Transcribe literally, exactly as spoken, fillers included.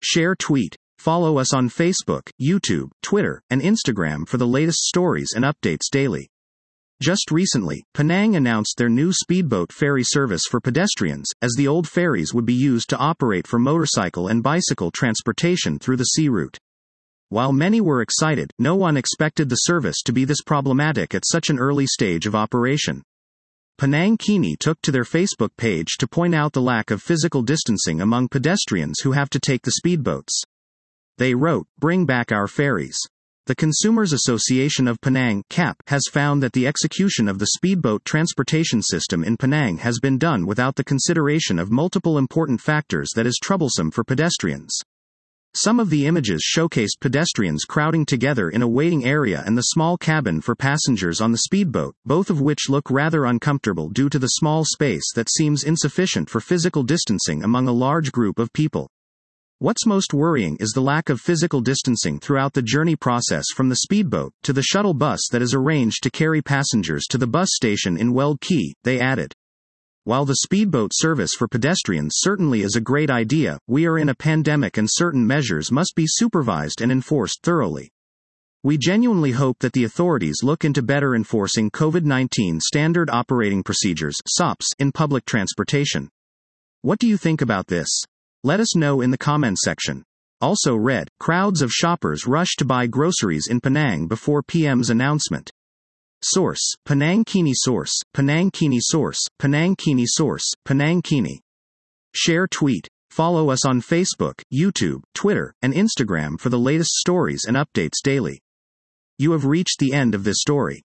Share tweet. Follow us on Facebook, YouTube, Twitter, and Instagram for the latest stories and updates daily. Just recently, Penang announced their new speedboat ferry service for pedestrians, as the old ferries would be used to operate for motorcycle and bicycle transportation through the sea route. While many were excited, no one expected the service to be this problematic at such an early stage of operation. Penang Kini took to their Facebook page to point out the lack of physical distancing among pedestrians who have to take the speedboats. They wrote, "Bring back our ferries." The Consumers Association of Penang (C A P) has found that the execution of the speedboat transportation system in Penang has been done without the consideration of multiple important factors that is troublesome for pedestrians. Some of the images showcased pedestrians crowding together in a waiting area and the small cabin for passengers on the speedboat, both of which look rather uncomfortable due to the small space that seems insufficient for physical distancing among a large group of people. What's most worrying is the lack of physical distancing throughout the journey process from the speedboat to the shuttle bus that is arranged to carry passengers to the bus station in Weld Key, they added. While the speedboat service for pedestrians certainly is a great idea, we are in a pandemic and certain measures must be supervised and enforced thoroughly. We genuinely hope that the authorities look into better enforcing COVID nineteen Standard Operating Procedures (S O Ps) in public transportation. What do you think about this? Let us know in the comment section. Also read, crowds of shoppers rush to buy groceries in Penang before P M's announcement. Source, Penang Kini Source, Penang Kini Source, Penang Kini Source, Penang Kini. Share tweet. Follow us on Facebook, YouTube, Twitter, and Instagram for the latest stories and updates daily. You have reached the end of this story.